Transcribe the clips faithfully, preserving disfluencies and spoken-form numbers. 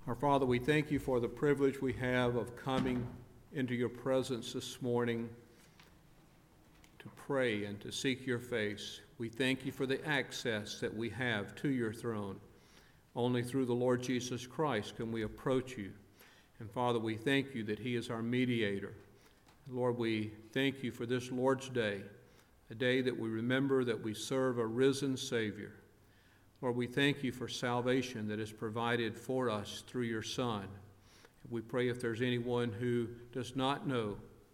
Our Father, we thank you for the privilege we have of coming into your presence this morning to pray and to seek your face. We thank you for the access that we have to your throne. Only through the Lord Jesus Christ can we approach you. And Father, we thank you that he is our mediator. Lord, we thank you for this Lord's Day, a day that we remember that we serve a risen Savior. Lord, we thank you for salvation that is provided for us through your Son. We pray if there's anyone who does not know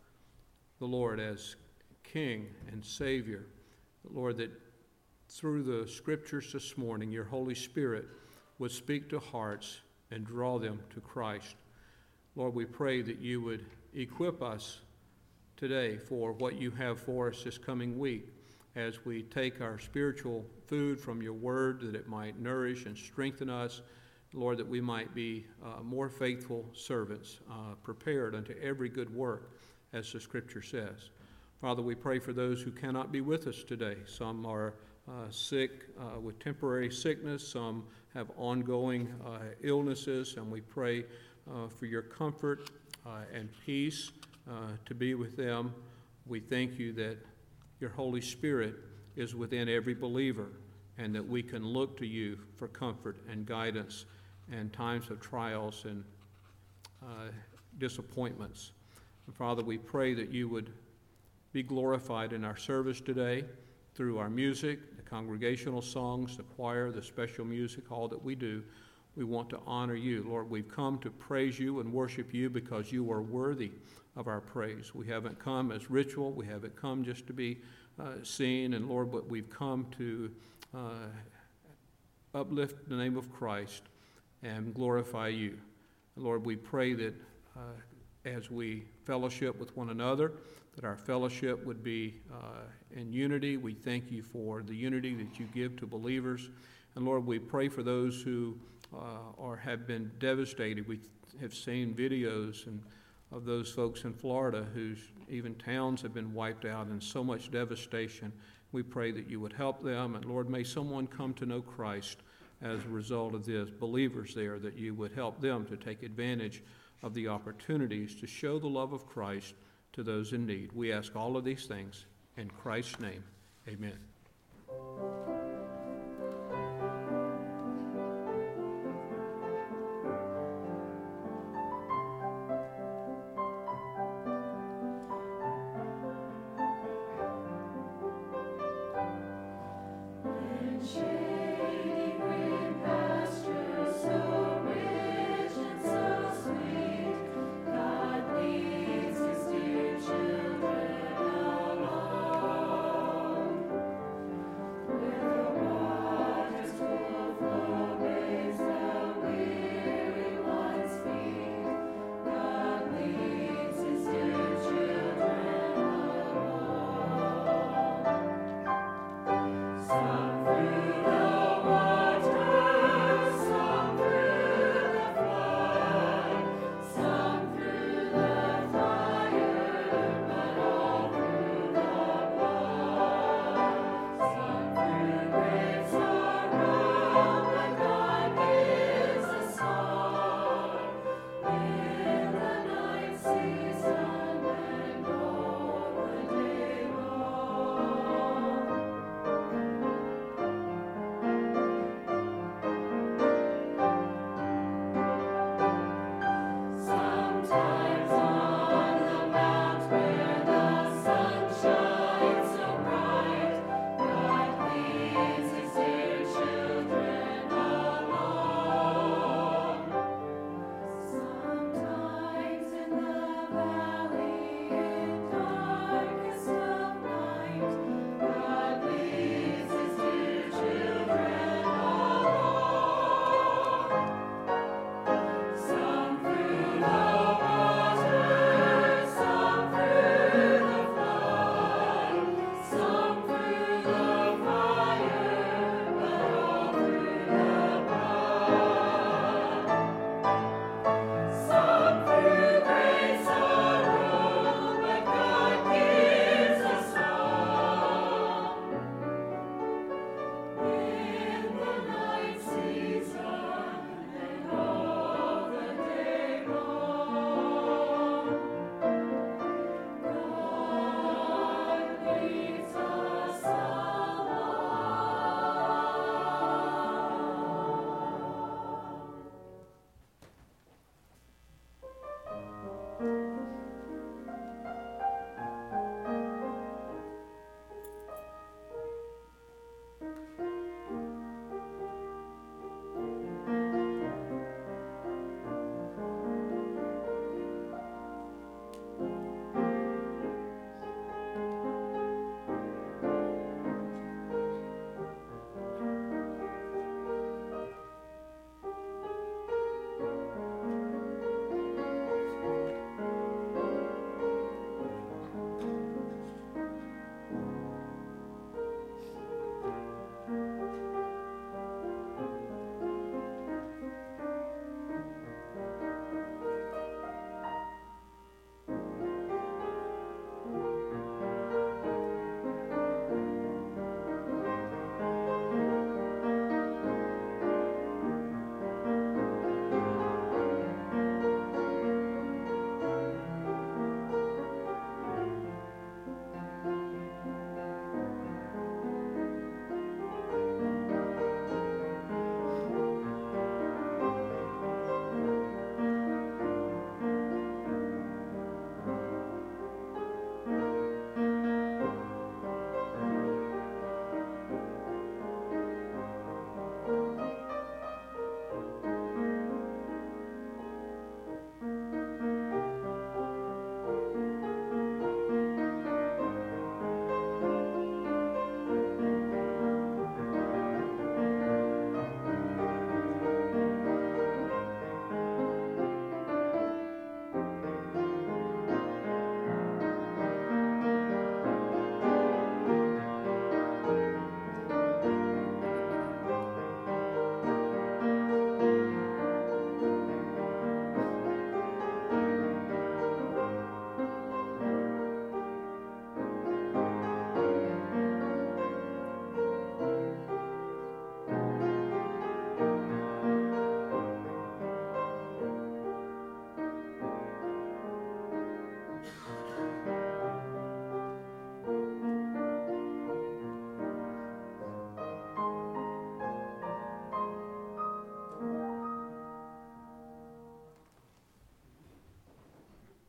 the Lord as King and Savior, Lord, that through the scriptures this morning, your Holy Spirit would speak to hearts and draw them to Christ. Lord, we pray that you would equip us today for what you have for us this coming week, as we take our spiritual food from your word, that it might nourish and strengthen us, Lord, that we might be uh, more faithful servants, uh, prepared unto every good work, as the scripture says. Father, we pray for those who cannot be with us today. Some are uh, sick uh, with temporary sickness, some have ongoing uh, illnesses, and we pray uh, for your comfort uh, and peace uh, to be with them. We thank you that your Holy Spirit is within every believer, and that we can look to you for comfort and guidance in times of trials and uh, disappointments. And Father, we pray that you would be glorified in our service today through our music, the congregational songs, the choir, the special music, all that we do. We want to honor you. Lord, we've come to praise you and worship you because you are worthy of our praise. We haven't come as ritual. We haven't come just to be uh, seen. And Lord, but we've come to uh, uplift the name of Christ and glorify you. Lord, we pray that uh, as we fellowship with one another, that our fellowship would be uh, in unity. We thank you for the unity that you give to believers. And Lord, we pray for those who uh, are have been devastated. We have seen videos and of those folks in Florida whose even towns have been wiped out, and so much devastation. We pray that you would help them, and Lord, may someone come to know Christ as a result of this, believers there, that you would help them to take advantage of the opportunities to show the love of Christ to those in need. We ask all of these things in Christ's name. Amen.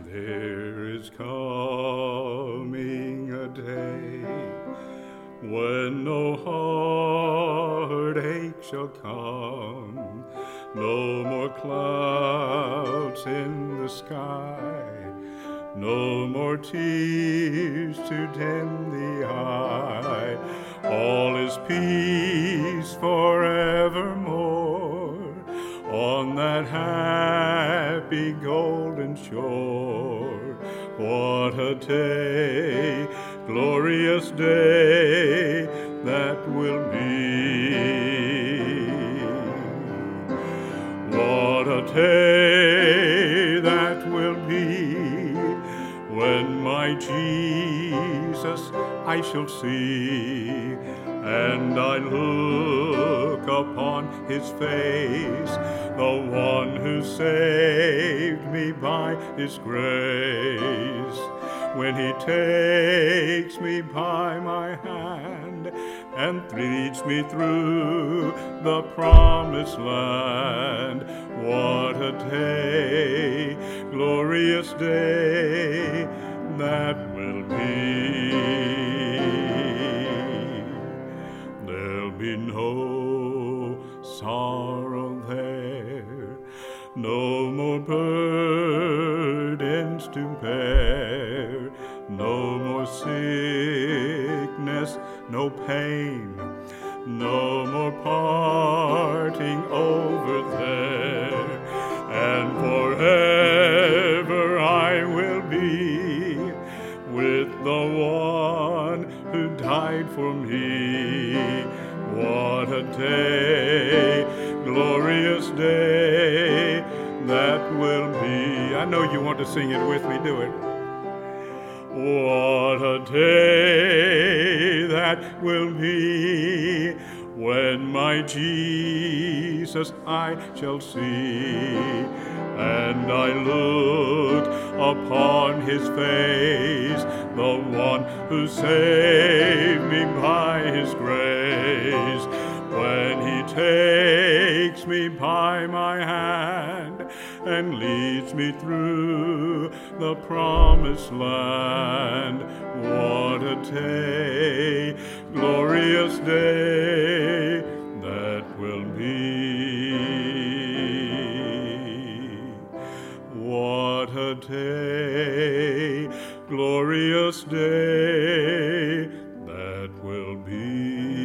There is coming a day when no heartache shall come, no more clouds in the sky, no more tears to dim the eye. All is peace forevermore on that happy golden shore. What a day, glorious day that will be. What a day that will be when my Jesus I shall see, and I look upon his face, the one who saved me by his grace. When he takes me by my hand and leads me through the promised land. What a day, glorious day that will be. There'll be no sorrow there, no more burdens to bear, no more sickness, no pain, no more parting over there, and forever I will be with the one who died for me. What a day, glorious day that will be. I know you want to sing it with me, do it. What a day that will be when my Jesus I shall see, and I look upon his face, the one who saved me by his grace. When he takes me by my hand and leads me through the promised land. What a day, glorious day that will be. What a day, glorious day that will be.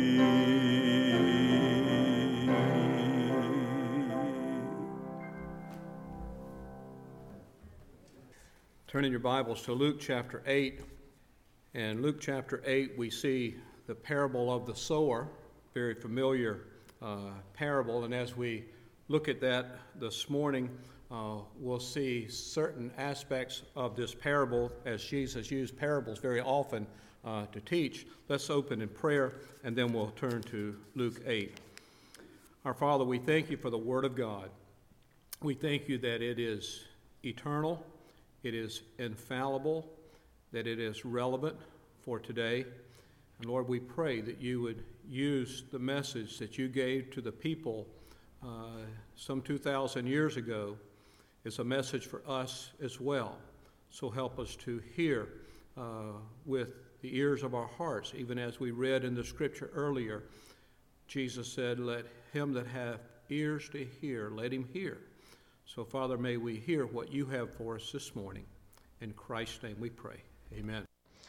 Turn in your Bibles to Luke chapter eight. In Luke chapter eight, we see the parable of the sower, very familiar uh, parable. And as we look at that this morning, uh, we'll see certain aspects of this parable, as Jesus used parables very often uh, to teach. Let's open in prayer, and then we'll turn to Luke eight. Our Father, we thank you for the Word of God. We thank you that it is eternal, it is infallible, that it is relevant for today. And Lord, we pray that you would use the message that you gave to the people uh, some two thousand years ago as a message for us as well. So help us to hear uh, with the ears of our hearts, even as we read in the scripture earlier. Jesus said, let him that hath ears to hear, let him hear. So, Father, may we hear what you have for us this morning. In Christ's name we pray. Amen.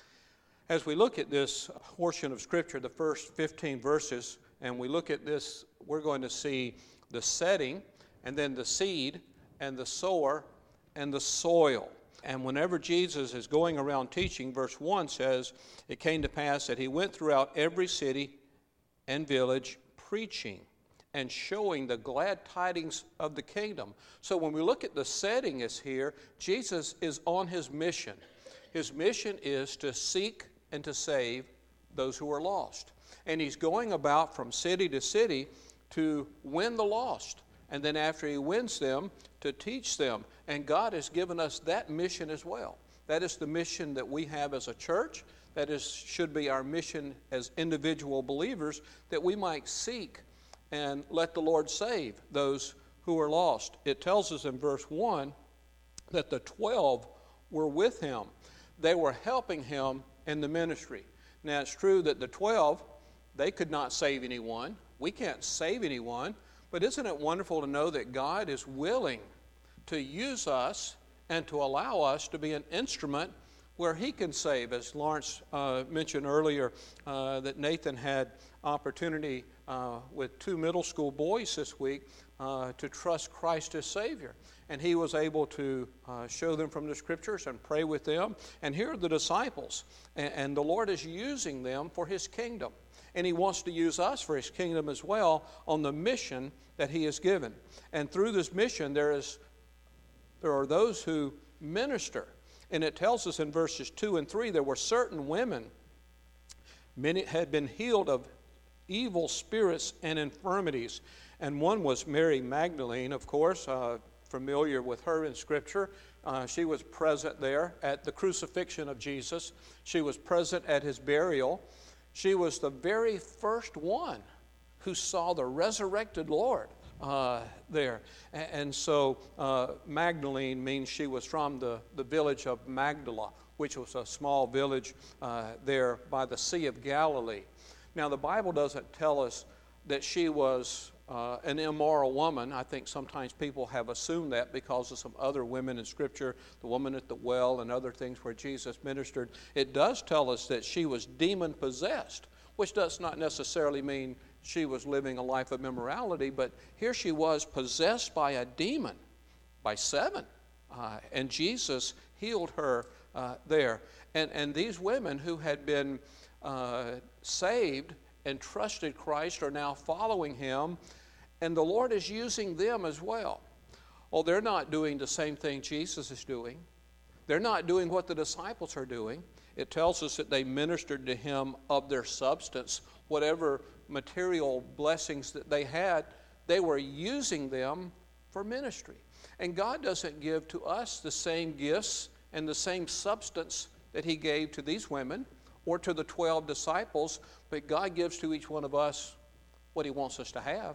As we look at this portion of Scripture, the first fifteen verses, and we look at this, we're going to see the setting, and then the seed, and the sower, and the soil. And whenever Jesus is going around teaching, verse one says, it came to pass that he went throughout every city and village preaching and showing the glad tidings of the kingdom. So when we look at the setting is here, Jesus is on his mission. His mission is to seek and to save those who are lost. And he's going about from city to city to win the lost. And then after he wins them, to teach them. And God has given us that mission as well. That is the mission that we have as a church. That is should be our mission as individual believers, that we might seek and let the Lord save those who are lost. It tells us in verse one that the twelve were with him. They were helping him in the ministry. Now, it's true that the twelve, they could not save anyone. We can't save anyone. But isn't it wonderful to know that God is willing to use us and to allow us to be an instrument where he can save? As Lawrence uh, mentioned earlier, uh, that Nathan had opportunity uh, with two middle school boys this week uh, to trust Christ as Savior. And he was able to uh, show them from the Scriptures and pray with them. And here are the disciples. And, and the Lord is using them for his kingdom. And he wants to use us for his kingdom as well on the mission that he has given. And through this mission, there is there are those who minister. And it tells us in verses two and three, there were certain women, many had been healed of evil spirits and infirmities. And one was Mary Magdalene, of course, uh, familiar with her in Scripture. Uh, she was present there at the crucifixion of Jesus. She was present at his burial. She was the very first one who saw the resurrected Lord uh, there. And, and so uh, Magdalene means she was from the, the village of Magdala, which was a small village uh, there by the Sea of Galilee. Now, the Bible doesn't tell us that she was uh, an immoral woman. I think sometimes people have assumed that because of some other women in Scripture, the woman at the well and other things where Jesus ministered. It does tell us that she was demon-possessed, which does not necessarily mean she was living a life of immorality, but here she was possessed by a demon, by seven, uh, and Jesus healed her uh, there. And, and these women who had been uh, saved and trusted Christ are now following him, and the Lord is using them as well. Oh, they're not doing the same thing Jesus is doing. They're not doing what the disciples are doing. It tells us that they ministered to him of their substance. Whatever material blessings that they had, they were using them for ministry. And God doesn't give to us the same gifts and the same substance that he gave to these women or to the twelve disciples, but God gives to each one of us what he wants us to have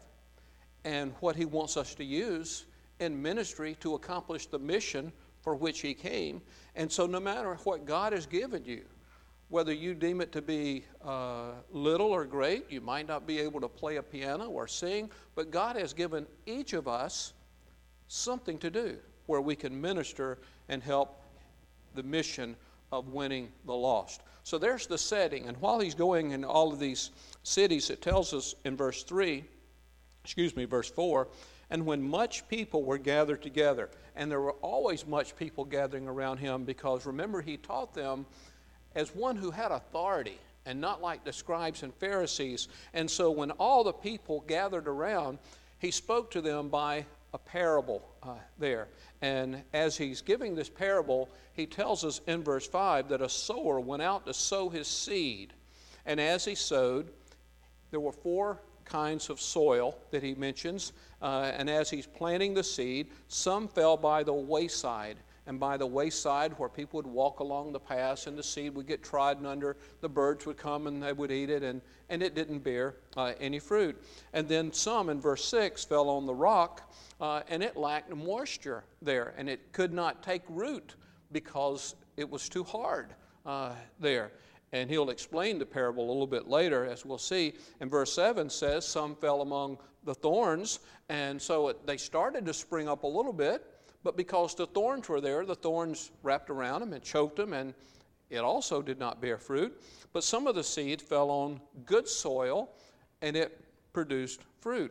and what he wants us to use in ministry to accomplish the mission for which he came. And so no matter what God has given you, whether you deem it to be uh, little or great, you might not be able to play a piano or sing, but God has given each of us something to do where we can minister and help the mission of winning the lost. So there's the setting. And while he's going in all of these cities, it tells us in verse three, excuse me, verse four, and when much people were gathered together, and there were always much people gathering around him, because remember, he taught them as one who had authority and not like the scribes and Pharisees. And so when all the people gathered around, he spoke to them by a parable uh, there. And as he's giving this parable, he tells us in verse five that a sower went out to sow his seed. And as he sowed, there were four kinds of soil that he mentions. Uh, and as he's planting the seed, some fell by the wayside. And by the wayside where people would walk along the paths and the seed would get trodden under, the birds would come and they would eat it, and, and it didn't bear uh, any fruit. And then some, in verse six, fell on the rock, uh, and it lacked moisture there, and it could not take root because it was too hard uh, there. And he'll explain the parable a little bit later, as we'll see. And verse seven says, some fell among the thorns, and so it, they started to spring up a little bit, but because the thorns were there, the thorns wrapped around them and choked them, and it also did not bear fruit. But some of the seed fell on good soil, and it produced fruit.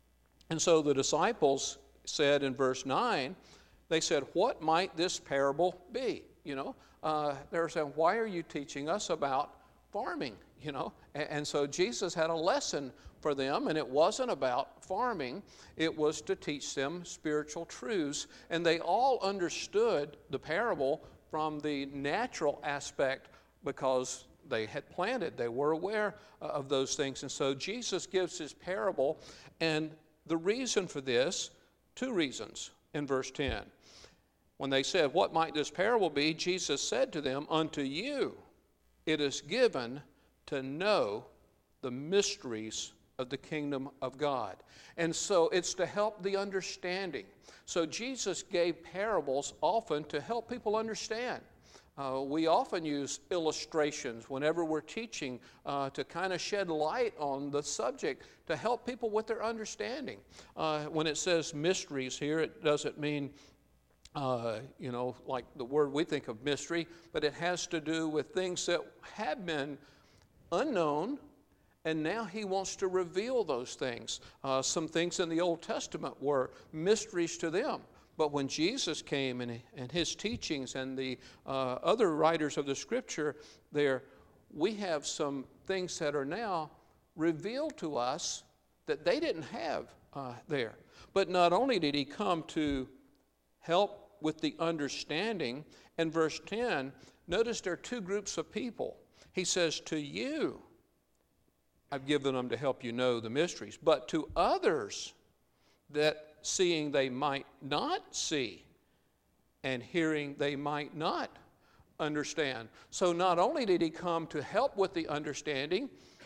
And so the disciples said in verse nine, they said, what might this parable be? You know, uh, they were saying, why are you teaching us about farming? You know, and, and so Jesus had a lesson for them, and it wasn't about farming. It was to teach them spiritual truths, and they all understood the parable from the natural aspect because they had planted. They were aware of those things, and so Jesus gives his parable, and the reason for this, two reasons in verse ten. When they said, what might this parable be? Jesus said to them, unto you it is given to know the mysteries of the kingdom of God. And so it's to help the understanding. So Jesus gave parables often to help people understand. Uh, we often use illustrations whenever we're teaching uh, to kind of shed light on the subject to help people with their understanding. Uh, when it says mysteries here, it doesn't mean, uh, you know, like the word we think of mystery, but it has to do with things that have been unknown, and now he wants to reveal those things. Uh, some things in the Old Testament were mysteries to them. But when Jesus came and, and his teachings and the uh, other writers of the Scripture there, we have some things that are now revealed to us that they didn't have uh, there. But not only did he come to help with the understanding, in verse ten, notice there are two groups of people. He says, to you, I've given them to help you know the mysteries, but to others that seeing they might not see, and hearing they might not understand. So not only did he come to help with the understanding,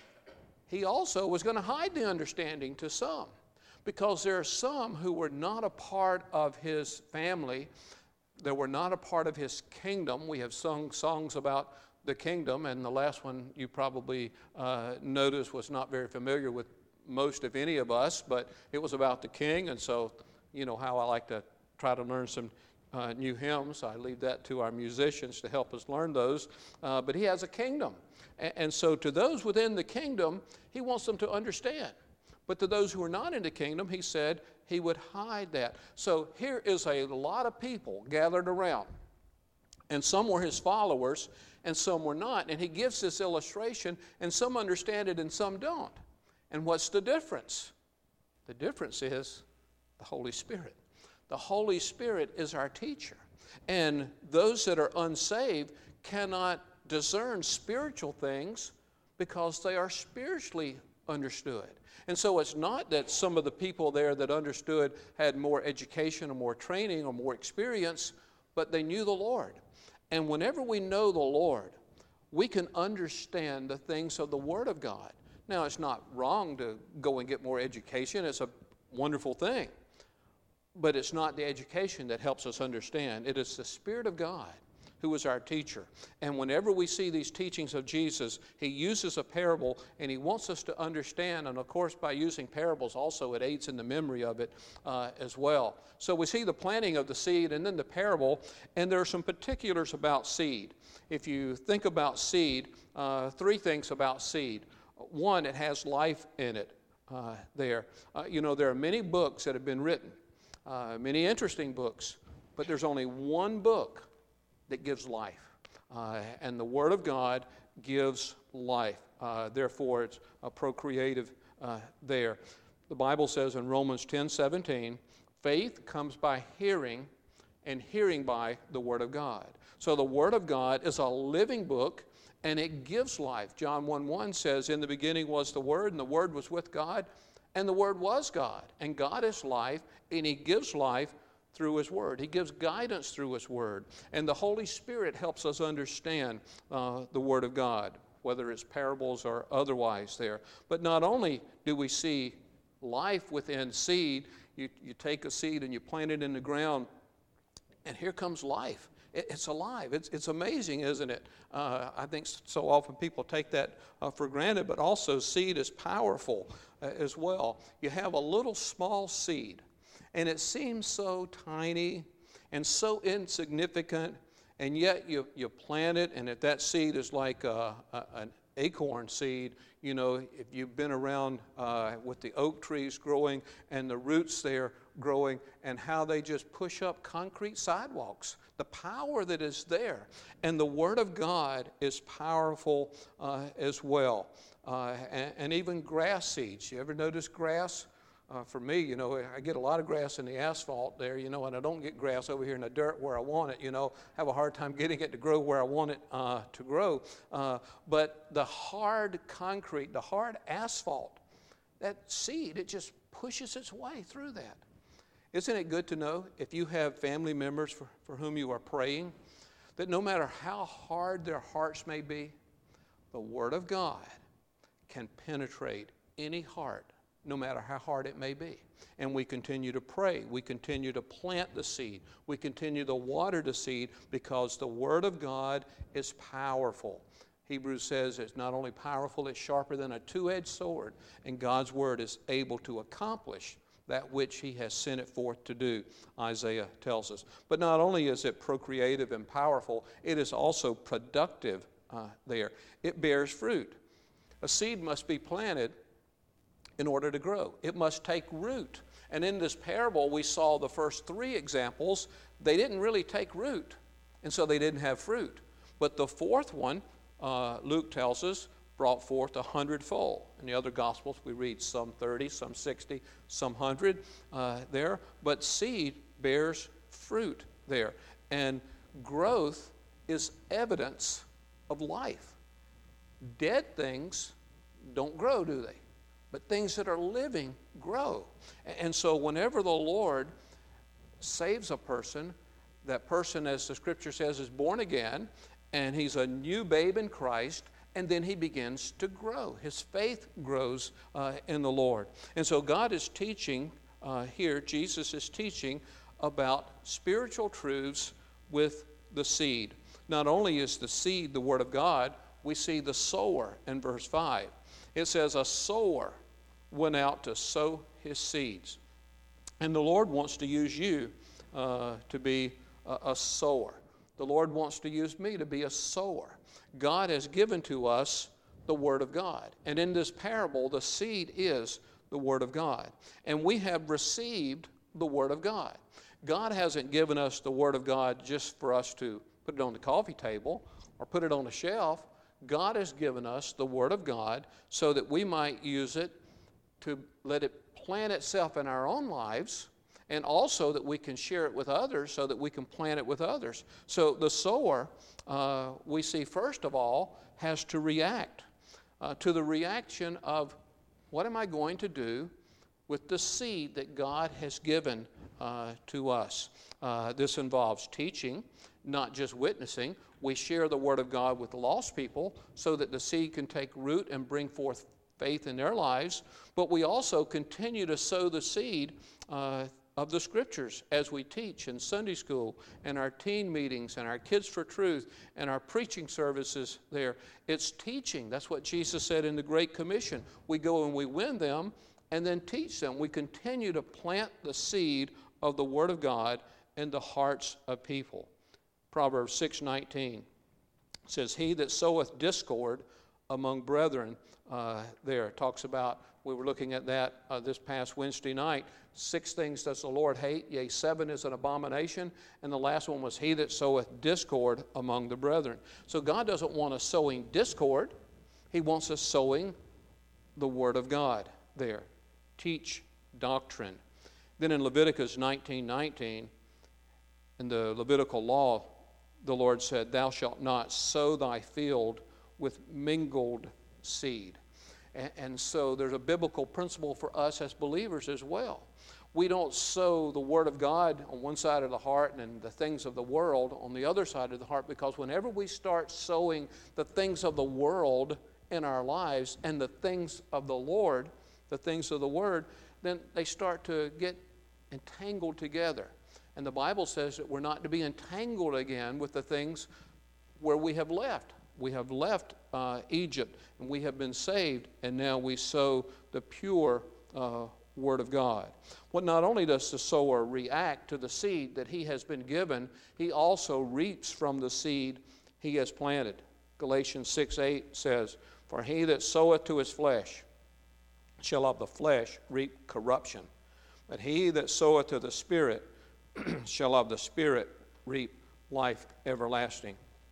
he also was going to hide the understanding to some, because there are some who were not a part of his family, that were not a part of his kingdom. We have sung songs about the kingdom, and the last one you probably uh, noticed was not very familiar with most of any of us, but it was about the king. And so, you know how I like to try to learn some uh, new hymns. I leave that to our musicians to help us learn those. Uh, but he has a kingdom. And, and so to those within the kingdom, he wants them to understand. But to those who are not in the kingdom, he said he would hide that. So here is a lot of people gathered around. And some were his followers, and some were not. And he gives this illustration, and some understand it and some don't. And what's the difference? The difference is the Holy Spirit. The Holy Spirit is our teacher. And those that are unsaved cannot discern spiritual things because they are spiritually understood. And so it's not that some of the people there that understood had more education or more training or more experience, but they knew the Lord. And whenever we know the Lord, we can understand the things of the Word of God. Now, it's not wrong to go and get more education. It's a wonderful thing. But it's not the education that helps us understand. It is the Spirit of God who is our teacher. And whenever we see these teachings of Jesus, he uses a parable, and he wants us to understand. And, of course, by using parables also, it aids in the memory of it uh, as well. So we see the planting of the seed and then the parable, and there are some particulars about seed. If you think about seed, uh, three things about seed. One, it has life in it uh, there. Uh, you know, there are many books that have been written, uh, many interesting books, but there's only one book that gives life. Uh, and the Word of God gives life. Uh, therefore, it's a procreative uh, there. The Bible says in Romans ten seventeen, faith comes by hearing, and hearing by the Word of God. So the Word of God is a living book, and it gives life. John one one says, in the beginning was the Word, and the Word was with God, and the Word was God. And God is life, and he gives life through his Word. He gives guidance through his Word. And the Holy Spirit helps us understand uh, the Word of God, whether it's parables or otherwise there. But not only do we see life within seed, you, you take a seed and you plant it in the ground, and here comes life. It's alive. It's, it's amazing, isn't it? Uh, I think so often people take that uh, for granted, but also seed is powerful uh, as well. You have a little small seed, and it seems so tiny and so insignificant, and yet you, you plant it, and if that seed is like a, a, an acorn seed, you know, if you've been around uh, with the oak trees growing and the roots there growing and how they just push up concrete sidewalks, the power that is there. And the Word of God is powerful uh, as well. Uh, and, and even grass seeds. You ever notice grass? Uh, for me, you know, I get a lot of grass in the asphalt there, you know, and I don't get grass over here in the dirt where I want it, you know. Have a hard time getting it to grow where I want it uh, to grow. Uh, but the hard concrete, the hard asphalt, that seed, it just pushes its way through that. Isn't it good to know, if you have family members for, for whom you are praying, that no matter how hard their hearts may be, the Word of God can penetrate any heart, no matter how hard it may be. And we continue to pray. We continue to plant the seed. We continue to water the seed because the Word of God is powerful. Hebrews says it's not only powerful, it's sharper than a two-edged sword. And God's Word is able to accomplish that which He has sent it forth to do, Isaiah tells us. But not only is it procreative and powerful, it is also productive uh, there. It bears fruit. A seed must be planted in order to grow. It must take root. And in this parable, we saw the first three examples. They didn't really take root, and so they didn't have fruit. But the fourth one, uh, Luke tells us, brought forth a hundredfold. In the other Gospels, we read some thirty, some sixty, some hundred uh, there. But seed bears fruit there. And growth is evidence of life. Dead things don't grow, do they? But things that are living grow. And so whenever the Lord saves a person, that person, as the Scripture says, is born again, and he's a new babe in Christ, and then he begins to grow. His faith grows uh, in the Lord. And so God is teaching uh, here, Jesus is teaching about spiritual truths with the seed. Not only is the seed the Word of God, we see the sower in verse five. It says, a sower went out to sow his seeds. And the Lord wants to use you uh, to be a, a sower. The Lord wants to use me to be a sower. God has given to us the Word of God. And in this parable, the seed is the Word of God. And we have received the Word of God. God hasn't given us the Word of God just for us to put it on the coffee table or put it on a shelf. God has given us the Word of God so that we might use it to let it plant itself in our own lives, and also that we can share it with others so that we can plant it with others. So the sower, uh, we see first of all, has to react uh, to the reaction of, what am I going to do with the seed that God has given uh, to us? Uh, this involves teaching, not just witnessing. We share the Word of God with the lost people so that the seed can take root and bring forth faith in their lives. But we also continue to sow the seed uh, of the Scriptures as we teach in Sunday school and our teen meetings and our Kids for Truth and our preaching services there. It's teaching. That's what Jesus said in the Great Commission. We go and we win them and then teach them. We continue to plant the seed of the Word of God in the hearts of people. Proverbs six nineteen says, he that soweth discord among brethren, uh, there talks about, we were looking at that uh, this past Wednesday night, six things does the Lord hate, yea, seven is an abomination, and the last one was he that soweth discord among the brethren. So God doesn't want us sowing discord, He wants us sowing the Word of God there. Teach doctrine. Then in Leviticus nineteen nineteen, in the Levitical law, the Lord said, thou shalt not sow thy field with mingled seed. And, and so there's a biblical principle for us as believers as well. We don't sow the Word of God on one side of the heart and the things of the world on the other side of the heart, because whenever we start sowing the things of the world in our lives and the things of the Lord, the things of the Word, then they start to get entangled together. And the Bible says that we're not to be entangled again with the things where we have left. We have left uh, Egypt, and we have been saved, and now we sow the pure uh, Word of God. Well, not only does the sower react to the seed that he has been given, he also reaps from the seed he has planted. Galatians six eight says, for he that soweth to his flesh shall of the flesh reap corruption, but he that soweth to the Spirit shall of the Spirit reap life everlasting.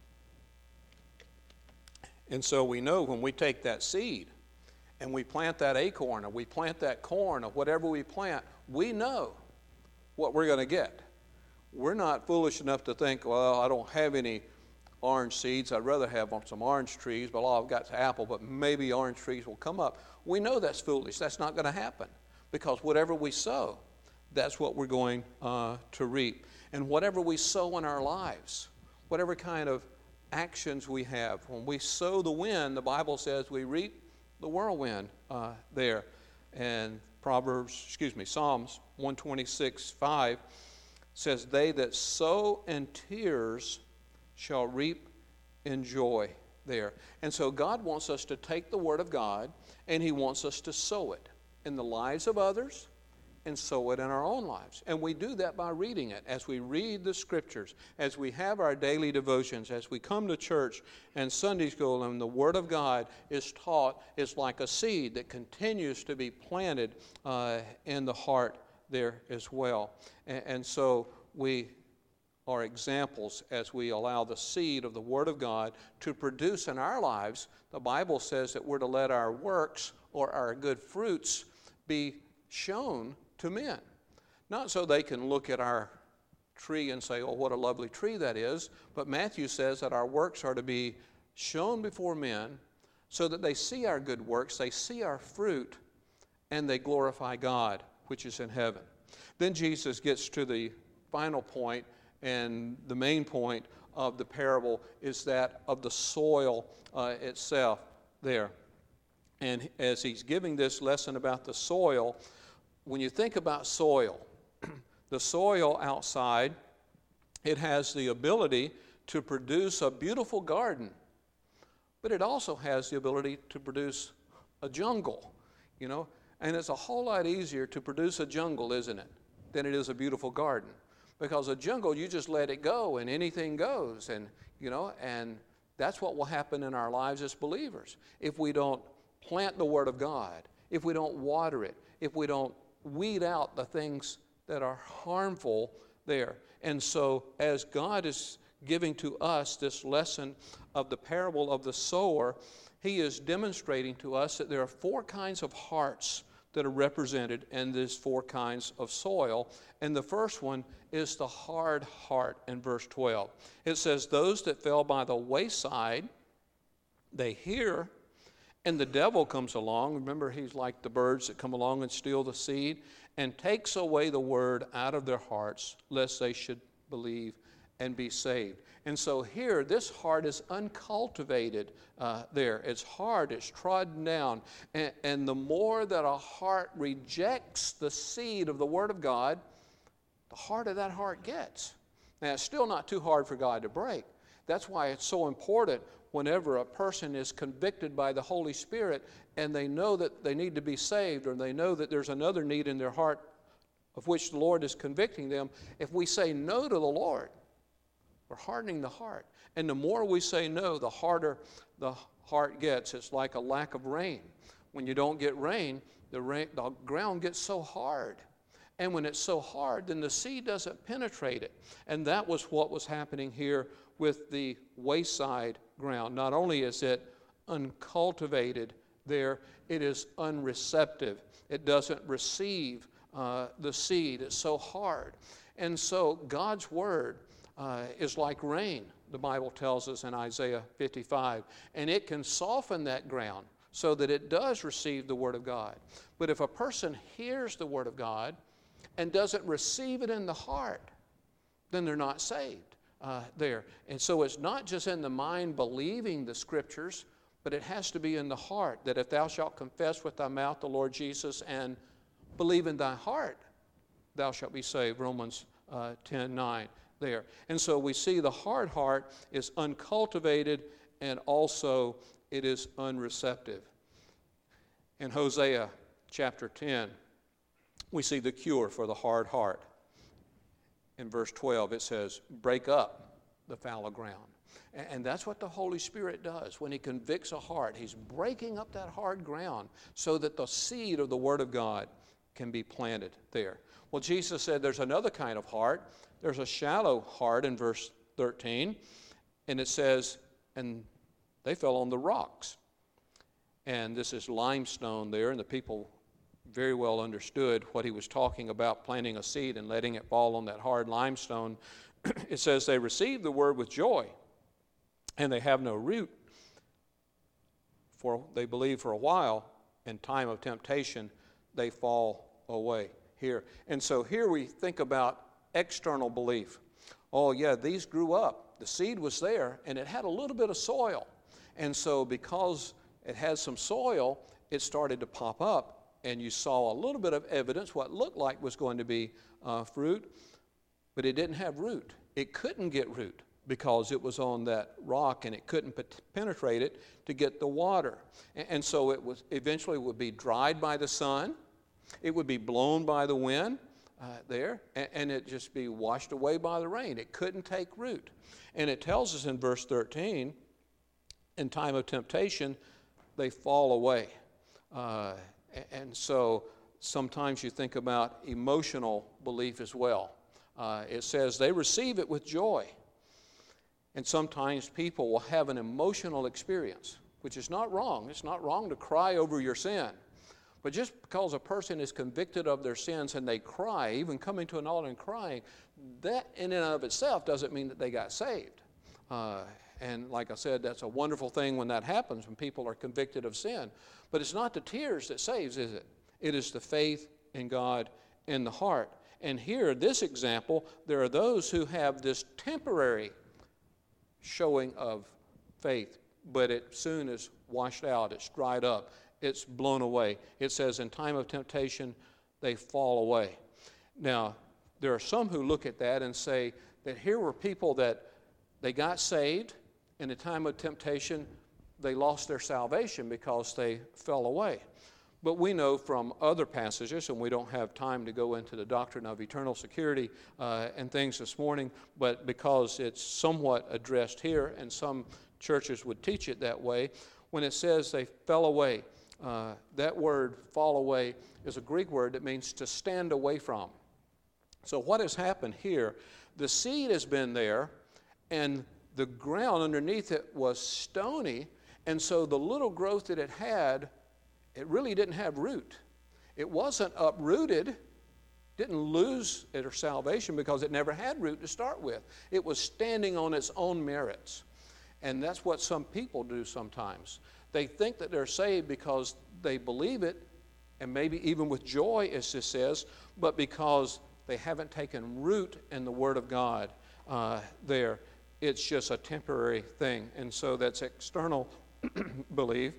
And so we know when we take that seed and we plant that acorn or we plant that corn or whatever we plant, we know what we're going to get. We're not foolish enough to think, well, I don't have any orange seeds. I'd rather have some orange trees, but all I've got is apple, but maybe orange trees will come up. We know that's foolish. That's not going to happen, because whatever we sow, that's what we're going uh, to reap. And whatever we sow in our lives, whatever kind of actions we have, when we sow the wind, the Bible says we reap the whirlwind uh, there. And Proverbs, excuse me, Psalms one twenty-six, five says, they that sow in tears shall reap in joy there. And so God wants us to take the Word of God, and He wants us to sow it in the lives of others and sow it in our own lives. And we do that by reading it. As we read the Scriptures, as we have our daily devotions, as we come to church and Sunday school, and the Word of God is taught, it's like a seed that continues to be planted uh, in the heart there as well. And, and so we are examples as we allow the seed of the Word of God to produce in our lives. The Bible says that we're to let our works or our good fruits be shown to men. Not so they can look at our tree and say, oh, what a lovely tree that is, but Matthew says that our works are to be shown before men so that they see our good works, they see our fruit, and they glorify God, which is in heaven. Then Jesus gets to the final point, and the main point of the parable is that of the soil uh, itself there. And as he's giving this lesson about the soil, when you think about soil, the soil outside, it has the ability to produce a beautiful garden, but it also has the ability to produce a jungle, you know. And it's a whole lot easier to produce a jungle, isn't it, than it is a beautiful garden. Because a jungle, you just let it go and anything goes, and you know, and that's what will happen in our lives as believers. If we don't plant the Word of God, if we don't water it, if we don't weed out the things that are harmful there. And so as God is giving to us this lesson of the parable of the sower, He is demonstrating to us that there are four kinds of hearts that are represented in these four kinds of soil. And the first one is the hard heart in verse twelve. It says, those that fell by the wayside, they hear, and the devil comes along. Remember, he's like the birds that come along and steal the seed, and takes away the word out of their hearts, lest they should believe and be saved. And so here, this heart is uncultivated uh, there. It's hard, it's trodden down. And, and the more that a heart rejects the seed of the Word of God, the harder that heart gets. Now, it's still not too hard for God to break. That's why it's so important whenever a person is convicted by the Holy Spirit and they know that they need to be saved, or they know that there's another need in their heart of which the Lord is convicting them, if we say no to the Lord, we're hardening the heart. And the more we say no, the harder the heart gets. It's like a lack of rain. When you don't get rain, the, rain, the ground gets so hard. And when it's so hard, then the seed doesn't penetrate it. And that was what was happening here with the wayside ground. Not only is it uncultivated there, it is unreceptive. It doesn't receive uh, the seed. It's so hard. And so God's Word uh, is like rain, the Bible tells us in Isaiah fifty-five. And it can soften that ground so that it does receive the Word of God. But if a person hears the Word of God and doesn't receive it in the heart, then they're not saved uh, there. And so it's not just in the mind believing the Scriptures, but it has to be in the heart, that if thou shalt confess with thy mouth the Lord Jesus and believe in thy heart, thou shalt be saved, Romans uh, ten nine there. And so we see the hard heart is uncultivated, and also it is unreceptive. In Hosea chapter ten, we see the cure for the hard heart. In verse twelve, it says, break up the fallow ground. And that's what the Holy Spirit does. When He convicts a heart, He's breaking up that hard ground so that the seed of the Word of God can be planted there. Well, Jesus said there's another kind of heart. There's a shallow heart in verse thirteen. And it says, and they fell on the rocks. And this is limestone there, and the people very well understood what He was talking about, planting a seed and letting it fall on that hard limestone. It says they received the word with joy, and they have no root, for they believe for a while. In time of temptation, they fall away here. And so here we think about external belief. Oh yeah, these grew up. The seed was there, and it had a little bit of soil. And so because it had some soil, it started to pop up, and you saw a little bit of evidence, what looked like was going to be uh, fruit, but it didn't have root. It couldn't get root because it was on that rock, and it couldn't pet- penetrate it to get the water. And, and so it was eventually would be dried by the sun. It would be blown by the wind uh, there, and, and it just be washed away by the rain. It couldn't take root. And it tells us in verse thirteen, in time of temptation, they fall away. Uh, and so sometimes you think about emotional belief as well. Uh, it says they receive it with joy. And sometimes people will have an emotional experience, which is not wrong. It's not wrong to cry over your sin. But just because a person is convicted of their sins and they cry, even coming to an altar and crying, that in and of itself doesn't mean that they got saved. Uh, and like I said, that's a wonderful thing when that happens, when people are convicted of sin. But it's not the tears that saves, is it? It is the faith in God in the heart. And here, this example, there are those who have this temporary showing of faith, but it soon is washed out, it's dried up, it's blown away. It says in time of temptation, they fall away. Now, there are some who look at that and say that here were people that they got saved, in a time of temptation, they lost their salvation because they fell away. But we know from other passages, and we don't have time to go into the doctrine of eternal security uh, and things this morning, but because it's somewhat addressed here, and some churches would teach it that way, when it says they fell away, uh, that word fall away is a Greek word that means to stand away from. So what has happened here, the seed has been there, and the ground underneath it was stony, and so the little growth that it had, it really didn't have root. It wasn't uprooted, didn't lose its salvation because it never had root to start with. It was standing on its own merits. And that's what some people do sometimes. They think that they're saved because they believe it, and maybe even with joy, as this says, but because they haven't taken root in the Word of God uh, there. It's just a temporary thing. And so that's external belief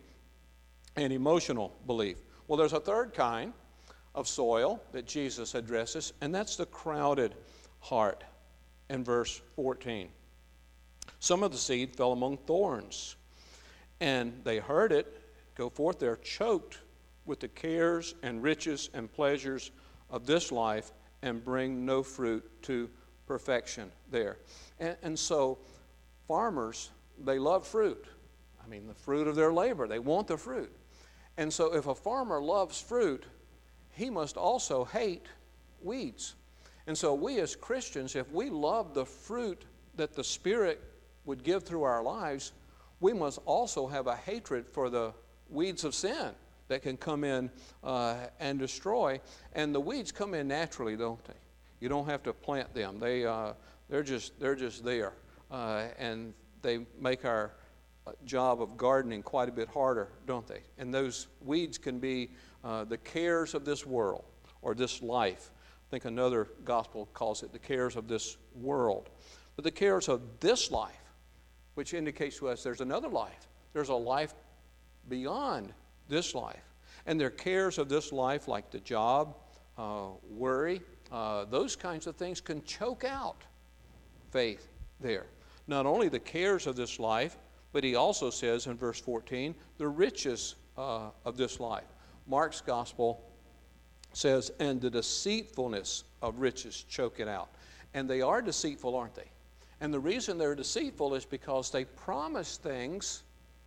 and emotional belief. Well, there's a third kind of soil that Jesus addresses, and that's the crowded heart in verse fourteen. Some of the seed fell among thorns, and they heard it go forth there, choked with the cares and riches and pleasures of this life, and bring no fruit to perfection there. And, and so farmers, they love fruit. I mean, the fruit of their labor. They want the fruit. And so if a farmer loves fruit, he must also hate weeds. And so we as Christians, if we love the fruit that the Spirit would give through our lives, we must also have a hatred for the weeds of sin that can come in uh, and destroy. And the weeds come in naturally, don't they? You don't have to plant them. They, uh, they're just, they're just there. Uh, and they make our job of gardening quite a bit harder, don't they? And those weeds can be uh, the cares of this world or this life. I think another gospel calls it the cares of this world. But the cares of this life, which indicates to us there's another life. There's a life beyond this life. And there are cares of this life like the job, uh, worry, uh, those kinds of things can choke out faith there. Not only the cares of this life, but he also says in verse fourteen, the riches uh, of this life. Mark's gospel says, and the deceitfulness of riches choke it out. And they are deceitful, aren't they? And the reason they're deceitful is because they promise things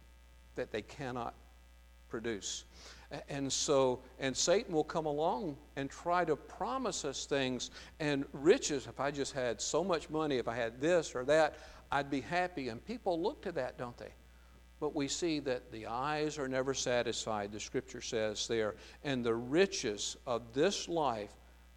that they cannot produce. And so, and Satan will come along and try to promise us things and riches. If I just had so much money, if I had this or that, I'd be happy. And people look to that, don't they? But we see that the eyes are never satisfied, the Scripture says there. And the riches of this life,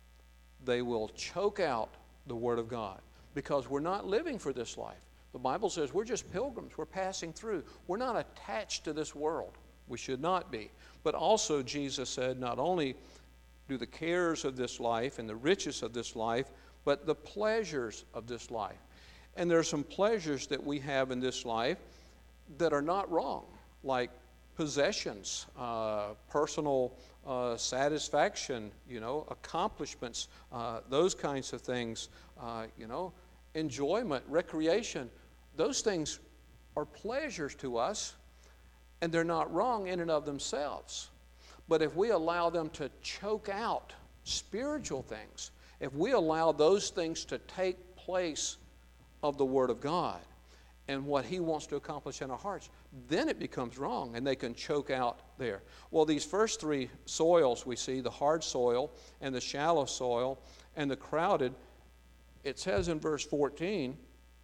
they will choke out the Word of God. Because we're not living for this life. The Bible says we're just pilgrims. We're passing through. We're not attached to this world. We should not be. But also Jesus said not only do the cares of this life and the riches of this life, but the pleasures of this life. And there are some pleasures that we have in this life that are not wrong, like possessions, uh, personal uh, satisfaction, you know, accomplishments, uh, those kinds of things, uh, you know, enjoyment, recreation. Those things are pleasures to us, and they're not wrong in and of themselves. But if we allow them to choke out spiritual things, if we allow those things to take place of the Word of God and what He wants to accomplish in our hearts, then it becomes wrong, and they can choke out there. Well, these first three soils we see, the hard soil and the shallow soil and the crowded, it says in verse fourteen,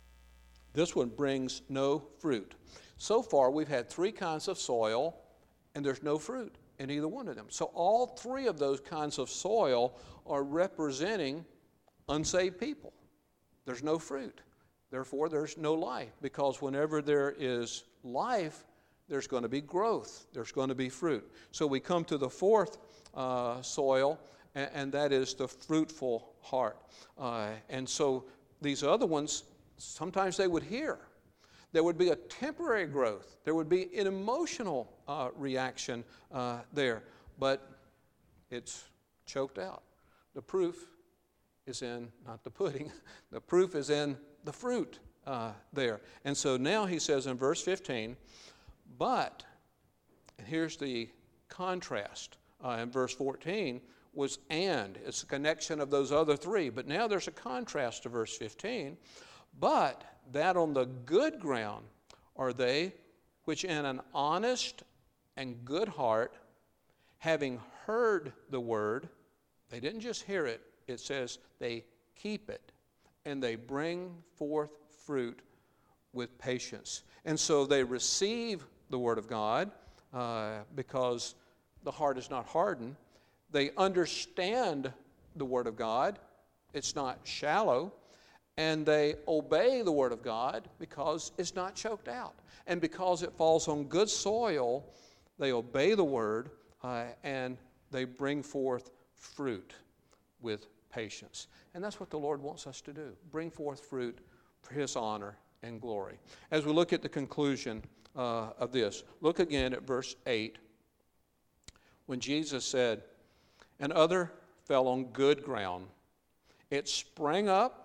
this one brings no fruit. So far, we've had three kinds of soil, and there's no fruit in either one of them. So all three of those kinds of soil are representing unsaved people. There's no fruit. Therefore, there's no life, because whenever there is life, there's going to be growth. There's going to be fruit. So we come to the fourth uh, soil, and, and that is the fruitful heart. Uh, and so these other ones, sometimes they would hear. There would be a temporary growth. There would be an emotional uh, reaction uh, there, but it's choked out. The proof is in, not the pudding, the proof is in the fruit uh, there. And so now he says in verse fifteen, but, and here's the contrast uh, in verse fourteen, was and. It's a connection of those other three, but now there's a contrast to verse fifteen. But that on the good ground are they which in an honest and good heart, having heard the word, they didn't just hear it, it says they keep it, and they bring forth fruit with patience. And so they receive the word of God uh, because the heart is not hardened. They understand the word of God. It's not shallow. And they obey the word of God because it's not choked out. And because it falls on good soil, they obey the word uh, and they bring forth fruit with patience. And that's what the Lord wants us to do, bring forth fruit for His honor and glory. As we look at the conclusion uh, of this, look again at verse eight, when Jesus said, and other fell on good ground. It sprang up,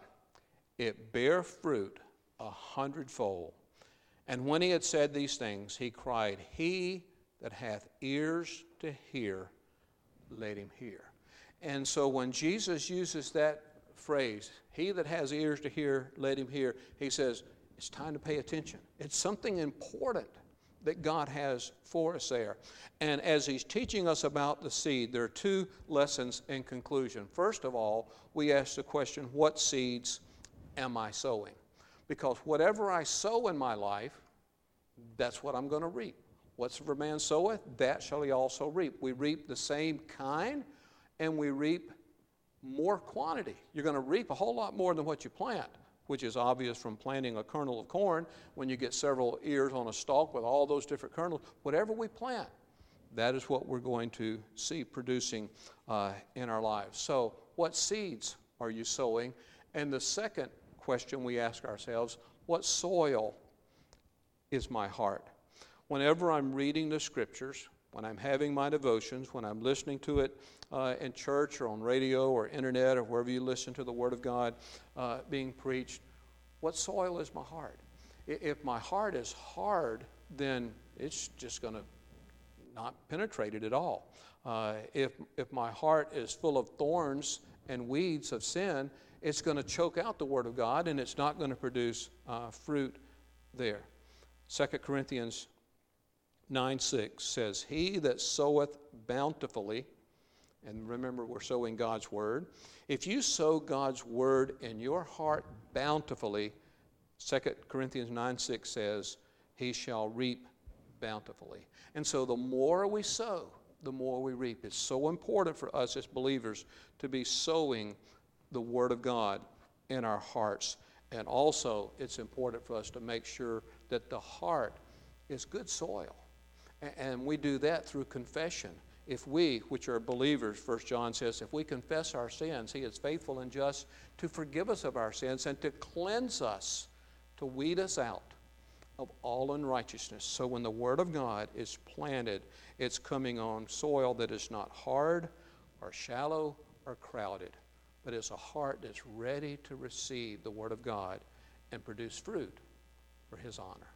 it bare fruit a hundredfold. And when he had said these things, he cried, he that hath ears to hear, let him hear. And so when Jesus uses that phrase, he that has ears to hear, let him hear, he says, it's time to pay attention. It's something important that God has for us there. And as he's teaching us about the seed, there are two lessons in conclusion. First of all, we ask the question, what seeds am I sowing? Because whatever I sow in my life, that's what I'm going to reap. Whatsoever man soweth, that shall he also reap. We reap the same kind, and we reap more quantity. You're going to reap a whole lot more than what you plant, which is obvious from planting a kernel of corn. When you get several ears on a stalk with all those different kernels, whatever we plant, that is what we're going to see producing uh, in our lives. So what seeds are you sowing? And the second question we ask ourselves, what soil is my heart? Whenever I'm reading the scriptures, when I'm having my devotions, when I'm listening to it uh, in church or on radio or internet or wherever you listen to the Word of God uh, being preached, what soil is my heart? If my heart is hard, then it's just going to not penetrate it at all. Uh, if, if my heart is full of thorns and weeds of sin, it's going to choke out the Word of God, and it's not going to produce uh, fruit there. Second Corinthians nine six says, he that soweth bountifully, and remember we're sowing God's Word, if you sow God's Word in your heart bountifully, Second Corinthians nine six says, he shall reap bountifully. And so the more we sow, the more we reap. It's so important for us as believers to be sowing the Word of God in our hearts. And also, it's important for us to make sure that the heart is good soil. And we do that through confession. If we, which are believers, First John says, if we confess our sins, he is faithful and just to forgive us of our sins and to cleanse us, to weed us out of all unrighteousness. So when the Word of God is planted, it's coming on soil that is not hard or shallow or crowded, but it's a heart that's ready to receive the Word of God and produce fruit for His honor.